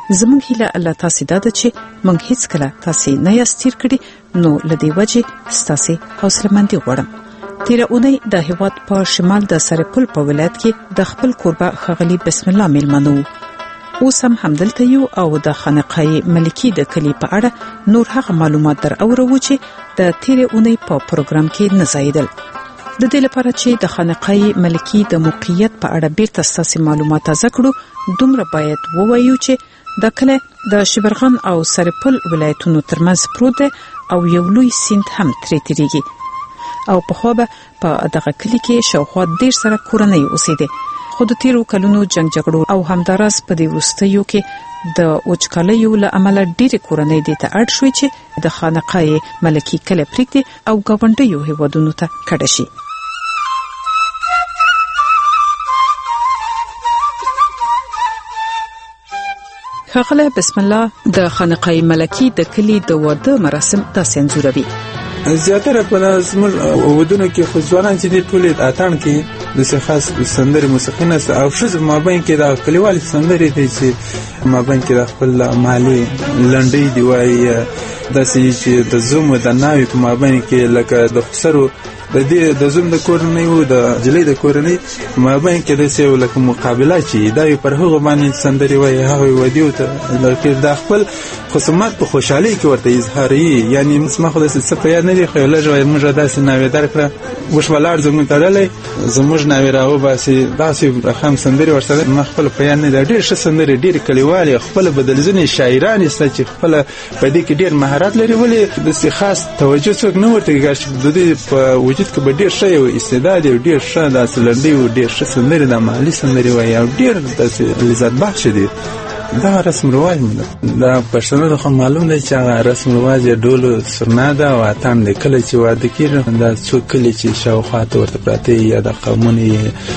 زموږ هیله الله تاسو دا ده چې موږ هیڅ کله تاسو نه یاستیر کړي، نو لدی وجه تاسو حوصله مندي غواړم. تیر اونۍ د هیواد په شمال د سرپل په ولایت کې د خپل کوربه خغلی بسم الله میلمنو. اوس هم همدلته یو او د خانقاه ملکی د کلی په اړه نور هغه معلومات در اورو چې د تیر اونۍ په پروګرام کې نه زیدل. د دې لپاره چې د خانقاه ملکی د موقعیت په اړه بیرته تاسو معلومات تازه کړو، دومره باید ووایو چې د کله د شبرغان او سرپل ولایتونو ترمنځ پروت او یو لوی سیند هم ترې تیریږي او په خو به په دغه کلی کې شاوخوا 10 سره کورنۍ اوسېده. خو د تیرو کلونو جنگ جګړو او همداراز په دې وروستیو کې د وچکالیو له امله ډېرې کورنۍ دې ته اړ شوې چې د خانقاه ملکی کله پریږدي او ګاونډیو هیوادونو ته کډه شي. خغله بسم الله د خانقاه ملکی د کلی د واده مراسم تاسو انځوروي. زیاتره په لازم ودونو کې خو ځوانان چې د ټولې اتان کې د خاص سندري موسیقینه او شذ مابین کې د کلیوالي سندري دي چې مابین کې د خپل مالی لنډي دی وایي د سې چې د زوم د ناوي په مابین کې لکه د خسرو د دې د زوم د کورنۍ او د جلې د کورنۍ مابین کې د سې لکه مقابله چې دا پر هغه باندې سندري وایي هغه ودیو ته لکه د خپل خصومات په خوشحالي کې ورته اظهاري، یعنی مسمه خو د څه نه دی خو لږه موږ داسې ناوې درکړه وش ولار زموږ تړلې زموږ ناوې راو باسي داسې خام سندري ورسره مخفل پیان نه ډېر ښه سندري ډېر کلیوالي خپل بدلځنې شاعران است چې خپل په دې کې ډېر مهارت لري، ولې د خاص توجه څوک نه ورته کوي چې د دې په وجود کې ډېر ښه یو استعداد او ډېر ښه داسې لنډي او ډېر ښه سندري د مالي سندري وایي او ډېر داسې لذت بخش دي. دا رسم رواج دا پښتنو ته معلوم دی چې رسم رواج ډول سرنا دا او اتان د کله چې واده کیږي دا څو کله چې شاوخوا ته ورته پراته یا د قومونی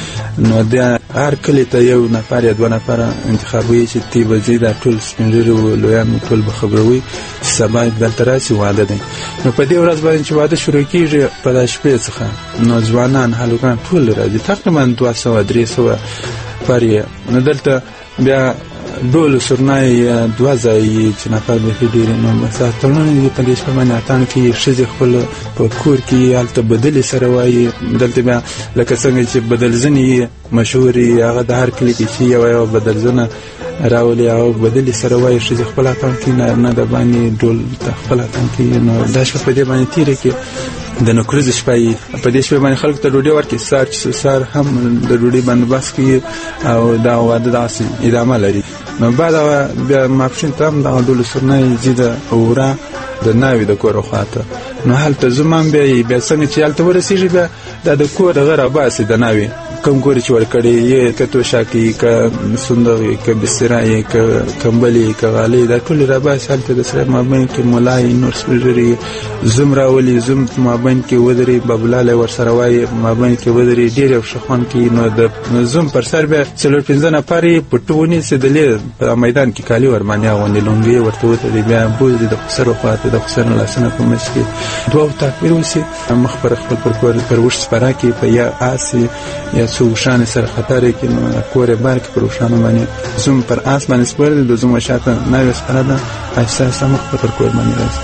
نو دا هر کله ته یو نفر یا دوه نفر انتخابوي چې تی وځي دا ټول سپینځري او لویان ټول به خبروي سبا د تراسي واده دی. نو په دې ورځ باندې چې واده شروع کیږي په د شپې څخه نو ځوانان هلوګان ټول راځي تقریبا 200-300 پرې نو دلته بیا ډول سرنای دوازای چې نفر به ډیر نو مثلا ترونه په دې شپه باندې اتان کې شذ خپل په کور کې حالت بدل سره وایي دلته بیا لکه څنګه چې بدلځنی مشهوري هغه د هر کلی کې چې یو بدلځنه راولي او بدل سره وایي شذ خپل اتان کې نه د باندې ډول خپل اتان کې نو دا شپه په دې باندې تیر کې د نوکریز شپې په دې شپه باندې خلک ته ډوډۍ ورکړي سار هم د ډوډۍ بندوبست کوي او دا واده داسې ادامه لري. نو بعد بیا ماپښین ته هم د ډول سرنای زیاده اورا د ناوی د کور خواته نو هلته زمام بیا څنګه چې هلته ورسیږي بیا د کور غره باسي د ناوی کم ګوري چې ورکړي یې کتو شاکي ک صندوق ک بسرای ک کمبلي ک غالي دا ټول را باسي هلته د سره مابین کې مولای نور سپیژري زمرا ولي زم مابین کې ودري بابلاله ور سره وای مابین کې ودري ډیر شخوان کې نو د زم پر سر به څلور پنځه نفرې پټونی سدلې په میدان کې کالي ورمانیا غونډې لونګي ورته وته بیا بوز د خسرو خواته د خسرو لاسنه په مشکې دوه تکبیر وسی مخ پر خپل پر وښ سپارا کې په یا آسی یا سوشان سره خطر کې نو کور بار کې پروشان باندې زوم پر اسمان سپور د زوم شاته ناوې سپاره ده احساس مخ پر کور باندې راځي.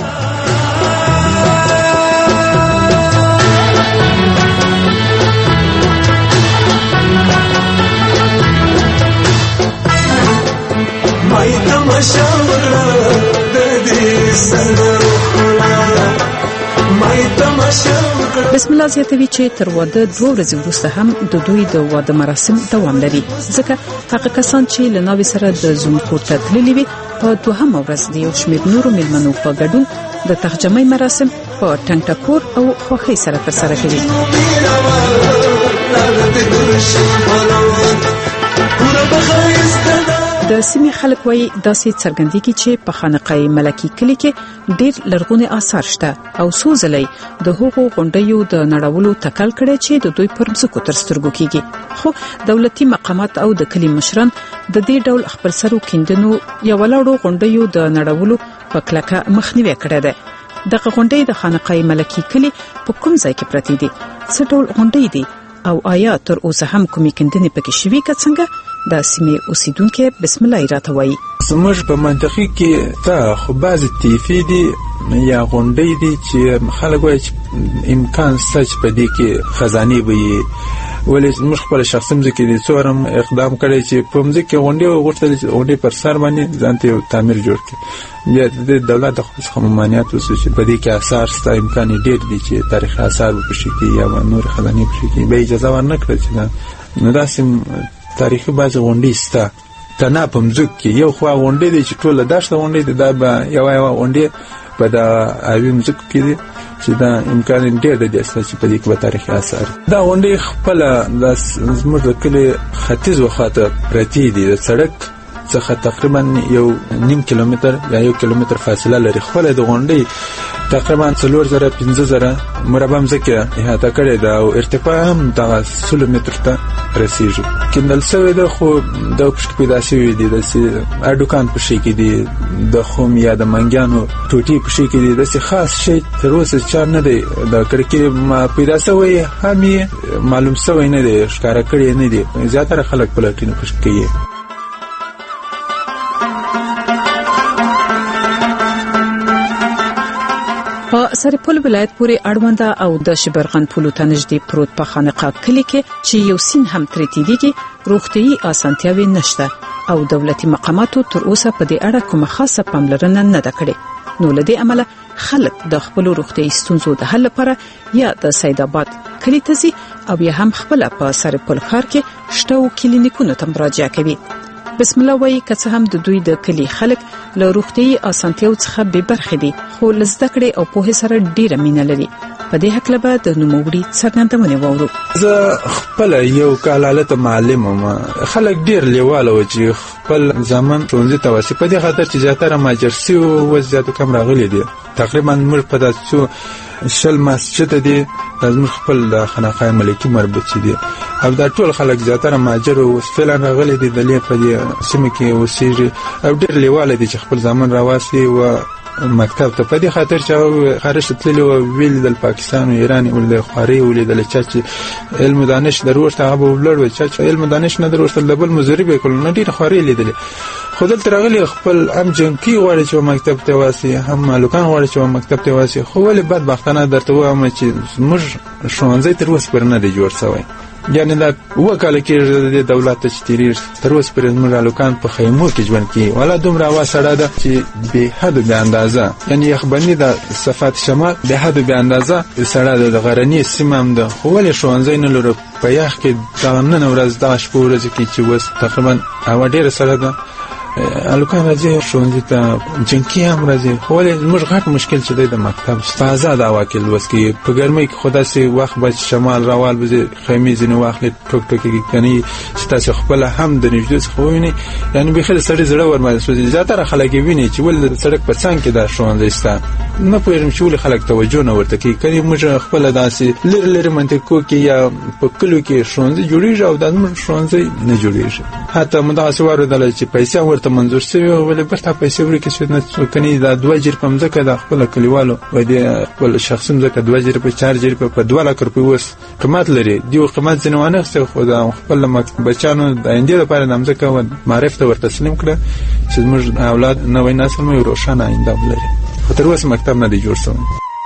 بسم الله زیاتوي چې تر واده 2 ورځې وروسته هم د دوی د واده مراسم دوام لري، ځکه هغه کسان چې له ناوې سره د زوم کور ته تللي وي په دوهمه ورځ د یو شمېر نورو میلمنو په ګډون د تخجمۍ مراسم په ټنګ ټکور او خوښۍ سره ترسره کوي. د سیمې خلک وایي داسې څرګندېږي چې په خانقاه ملکی کلی کې ډېر لرغوني آثار شته او څو ځلې د هغو غونډیو د نړولو تکل کړي چې د دوی پر مځکو تر سترګو کېږي، خو دولتي مقامات او د کلی مشران د دې ډول خپل سرو کیندنو یا ولاړو غونډیو د نړولو په کلکه مخنیوي کړی دی. دغه غونډې د خانقاه ملکی کلی په کوم ځای کې پرتې دي، څه ډول غونډې دي او آیا تر اوسه هم کومې کیندنې پکې شوي که څنګه، د سیمې اوسیدونکو بسم الله راته وایي. زموږ په منطقه کې تا خو بعض تیفی دي یا غونډې دي چې خلک وایي چې امکان شته چې په دې کې خزانه وي، ولې موږ خپل شخصي مځکې دي څورم اقدام کړی چې په مځکه غونډې وغوښتل چې غونډې پر سر باندې ځانته یو تعمیر جوړ کړي. بیا د دولت د خصوصي ممانعت وسو چې په دې کې آثار شته، امکان ډېر دي چې تاریخ آثار وپشي کې یا نور خزانه وپشي کې، به اجازه ورنکړه چې نو داسې تاریخي باز غونډې شته. تنه په مځکه کې یو خو غونډې دي چې ټول داشته غونډې دي، دا به یو غونډې په د اوی مځکه کې دي چې دا امکان ډېر دی چې په دې کې به تاریخي آثار. دا غونډې خپل د زموږ د کلي ختیځ وخاته پرتې دي، د سړک څخه تقریبا 1.5 کیلومتر یا 1 کیلومتر فاصله لري. خپل د غونډې تقریبا 4000-5000 مربع مځکه احاطه کړې ده او ارتفاع هم د 100 متر ته رسیږي. کندل سوی ده خو د پښک پیدا شوی دي، د اډوکان په شي کې دي، د خوم یا د منګانو ټوټي په شي کې دي، د خاص شي تر اوسه چار نه دی د کرکې ما پیدا شوی هم معلوم شوی نه دی، ښکارا کړی نه دي. زیاتره خلک پلاتینو پښک کوي. په سرپل ولایت پورې اړونده او د شبرغان پولو ته نږدې پروت په خانقاه کلی کې چې یو سین هم ترې تیریږي، روغتیايي اسانتیاوې نشته او دولتي مقاماتو تر اوسه په دې اړه کومه خاصه پاملرنه نه ده کړې. نو له دې عمله خلک د خپل روغتیايي ستونزو د حل لپاره یا د سید آباد کلی ته ځي او یا هم خپل په سرپل ښار کې شته کلینیکونو ته مراجعه کوي. بسم الله وایي که څه هم د دوی د کلی خلک له روغتیايي اسانتیاو څخه بې برخې دي، خو له زده کړې او پوهې سره ډیره مینه لري. په دې حق له د نوموړي څرګندونه وورو. زه خپل یو کالاله معلم وم، خلک ډیر لیواله و چې خپل ځامن ټولنې ته واسي، په دې خاطر چې زیاتره ماجرسي او وضعیت کم راغلي دي. تقریبا موږ په داسو شل مسجد دي زموږ خپل د خانقاه ملکی مربوط دي او دا ټول خلک زیاتره ماجر او فعلا راغلي دي د لې په دې سیمه کې اوسېږي او ډیر لیواله دي چې خپل ځامن راواسي و مکتب ته. په دې خاطر چې خارج تللی او ویل د پاکستان او ایران او د خاري او د چا علم دانش دروشته هغه ولر چې علم دانش نه دروشته د بل مزربه کول نه ډیر خاري لیدل. خودل ترغلی خپل ام جنکی غواړي چې مکتب ته واسي، هم مالکان غواړي چې مکتب ته واسي، خو ولې بدبختانه درته وایم چې موږ ښوونځی تر اوسه پر نه دی جوړ شوی. یعنی دا وکاله کې د دولت تشتیر تر اوسه پر موږ مالکان په خیمو کې ژوند کوي، ولا دومره واسړه ده چې به حد به اندازه، یعنی یخبني د صفات شمال به حد به اندازه سړه د غرنی سیمم ده، خو ولې ښوونځی نه لري په یخ کې دا نن ورځ د شپه ورځ کې چې وس تقریبا هوا ډیره سړه ده. الکان راځي ښوونځي ته جنکی هم راځي، خو موږ غټ مشکل چې د مکتب استاد واکل وسکي په ګرمۍ کې خدا سي وخت به شمال راوال به خیمه زینو واخلې ټوک ټوک کې کني چې تاسو خپل هم د نږدې خو ویني، یعنی به خل سړی زړه ورمای سوځي. زیاتره خلک ویني چې ول سړک په څنګ کې دا ښوونځي ستا نه پوهیږم چې ول خلک توجه نه ورته کوي. کله موږ خپل داسې لری منطقو کې یا په کلو کې ښوونځي جوړیږي او د موږ ښوونځي نه جوړیږي. حتی مداسوار دل چې پیسې ورته منظور شوی ولې برته پیسې ورکې شو نه څوکني دا 2 جیر په مځکه د خپل کلیوالو و دې خپل شخصي مځکه 2 جیر په 4 جیر په 2 لک روپۍ وس قیمت لري. دیو قیمت ځنوانه خو دا خپل بچانو د آینده لپاره د مځکه و معرفت ورته تسلیم کړه چې موږ اولاد نوې نسل مې روښانه آینده ولري. خو تر اوسه مکتب نه دی جوړ شوی.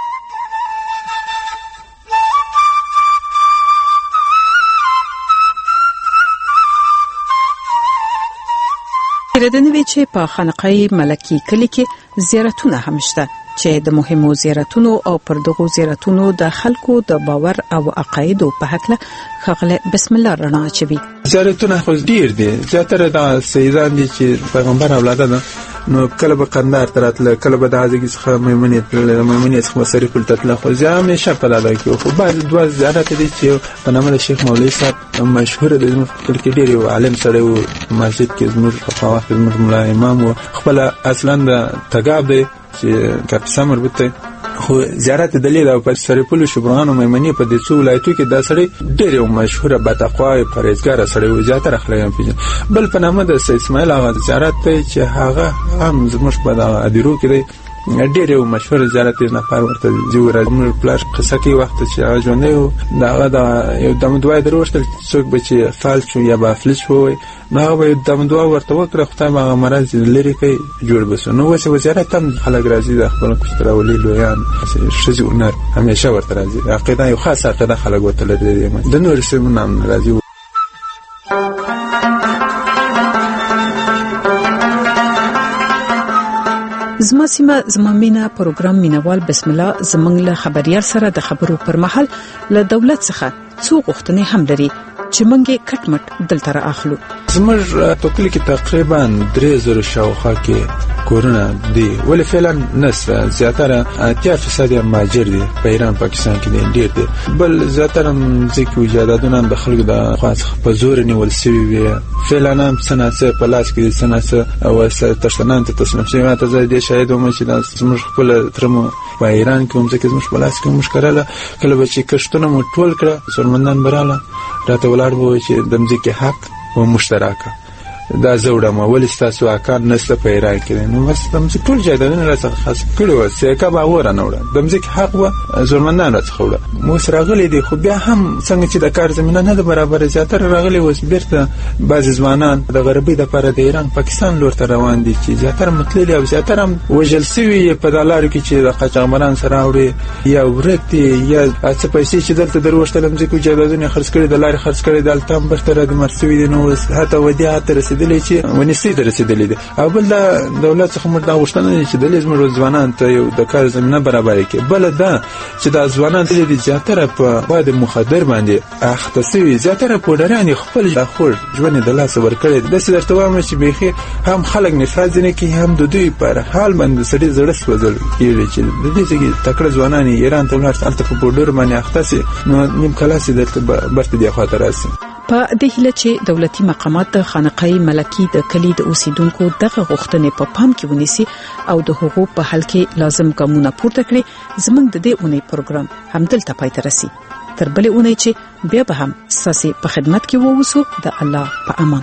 ردنوي چې په خانقاه ملکی کلی کې زیارتونه هم شته چې د مهمو زیارتونو او پر دغو زیارتونو د خلکو د باور او عقایدو په حق له خغله بسم الله رڼا اچوي. زیارتونه خو ډیر دي، زیاتره د سیدان دي چې پیغمبر اولاد ده، نو کله به قندار تراتله، کله به د ازګي څخه میمونې څخه سرې کول تطله، خو ځا همیشه په لاله کې خو بعد دوه زیارت دي چې په نامه شیخ مولوی صاحب مشهور دي کې ډیر عالم سره او مسجد کې زموږ په وخت زموږ مولا امام او خپل اصلا د تګاب دی چې کاپسا مربوطه، خو زیارت دلیل او په سرپل شبرغان او میمنې په دې څو ولایتو کې دا سړی ډېر مشهور باتقوا پرهیزګار سړی و، زیاتره خلک هم پیژني. بل په نامه د سید اسماعیل آغا زیارت ته چې هغه هم زموږ په د ادیرو کې دی ډېر یو مشهور زیارت نفر ورته جوړ موږ پلاش قصه کې وخت چې ژوندې دا یو دمدوای دروشتل څوک به چې فال شو یا به فلج وي نو به دمدوا ورته وکړه خدای ما مرز لري کوي جوړ بسو نو وسه وزارت هم خلک راځي د خپل کوستراولي لویان شذ ونر همیشه ورته راځي عقیده یو خاصه عقیده خلک ورته لري د نور سیمه نام راځي. زما سیمه زما مینا پروګرام مینوال بسم الله زمنګ له خبريال سره د خبرو پر مهال له دولت څخه څو غوښتنې هم لري چې مونږه کټمټ دلته را اخلو. زموږ په کلی کې تقریبا 3000 شاوخوا کې کورونه دي ولې فعلا نس زیاتره 80% ماجر دي په ایران پاکستان کې ډېر دي بل زیاتره ځکه وجادونه د خلکو د خاص په زور نیول شوی وي فعلا هم سناسه په لاس کې سناسه او ترسنان ته تسلیم شوی ماته زه دې شاهد وم چې د زموږ خپل ترمو په ایران کې هم ځکه زموږ په لاس کې مشکله کله به چې کښتونه مو ټول کړه سرمندان براله راته ولاړ وو چې د مځکې حق و مشترکه دا زوړه مول تاسو اکان نسته په ایران کې نو بس د مځکې ټول جایدادونه راڅخه خاص کړي و سیکا باور نه وړه د مځکې حق و زرمندان راڅخه وړه مو سره غلي دي خو بیا هم څنګه چې د کار زمينه نه برابر زیاتره راغلي و بیرته بعض ځوانان د غربي د لپاره د ایران پاکستان لور ته روان دي چې زیاتره متللي او زیاتره وجل سوي په دلارو کې چې د قاچاقبران سره وړي یا ورته یا څه پیسې چې دلته دروشتل مځکې جایدادونه خرڅ کړي د لارې خرڅ کړي دلته هم برتر د مرسوي دي نو هته ودیعت رسیدلې چې ونیسي رسیدلې دي او بل د دولت څخه موږ دا غوښتنه چې د لزم ځوانان ته یو د کار زمينه برابر کړي بل دا چې د ځوانان د زیاتره په واد مخدر باندې اختصوي زیاتره پودران خپل د خور ژوند د لاس ورکړي د سر توام چې بيخي هم خلک نفاذ نه کوي هم د دوی پر حال باندې سړي زړه سوځل کیږي چې د دې ځکه تکړه ځوانان ایران ته ولر تلته په پودر باندې اختصي نو نیم کلاسي درته برته دی خاطر راسي په دې هله چې دولتي مقامات د خانقای ملکی د کلی د اوسیدونکو دغه غوښتنې په پام کې ونیسي او د حقوق په حل کې لازم ګامونه پورته کړي زموږ د دې اونۍ پروګرام همدلته پای ته رسي تر بلې اونۍ چې بیا به هم ساسي په خدمت کې ووسو د الله په امان.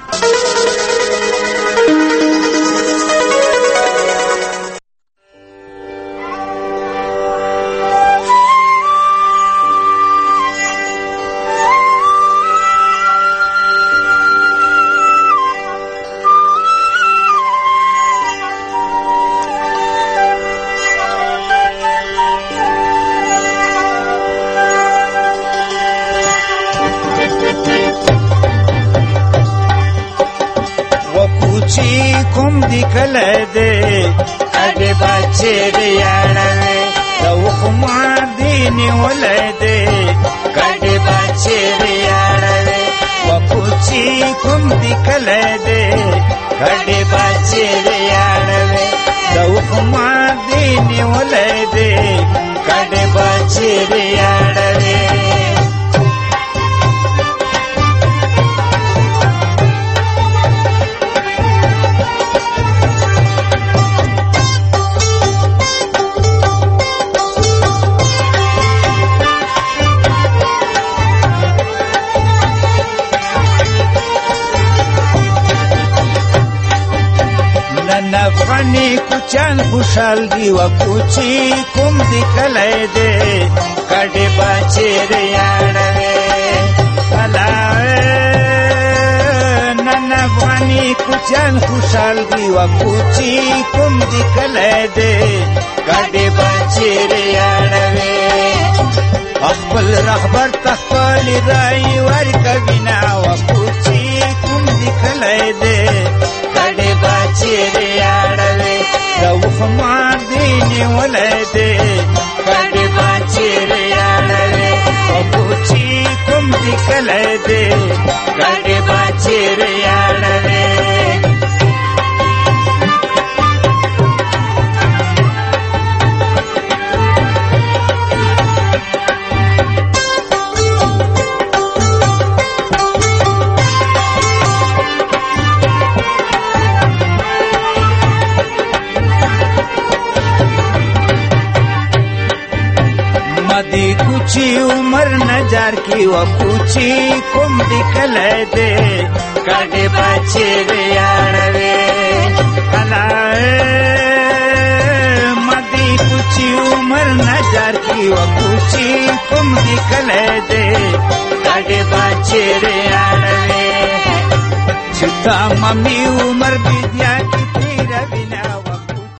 کوم دی کله دې اډه بچی دی اړه او خما دین ولده کډه بچی دی اړه وکوچی کوم دی کله دې کډه بچی دی اړه او خما دین ولده کډه بچی دی اړه افغانی کوچان خوشحال دی و کوچی کوم دی کلی دی کډی بچی ریاړوی نن افغانی کوچان خوشحال دی و کوچی کوم دی کلی دی کډی بچی ریاړوی خپل رهبر تخپل رای ورکوینا و کوچی کوم دی کلی دی کډی بچی ریاړوی دو خمان دینی ولده کډی بچی ریاړوی او کوچی کوم دی کلی دی کډی بچی ریاړوی دی کوچی عمر نجار کی و کوچی کوم دی کلی دی کډی بچی ریاړوی کوچی عمر نظر کی و کوچی کوم دی کله دے کډه بچره اړوي چتا ممی عمر بیا کی تیر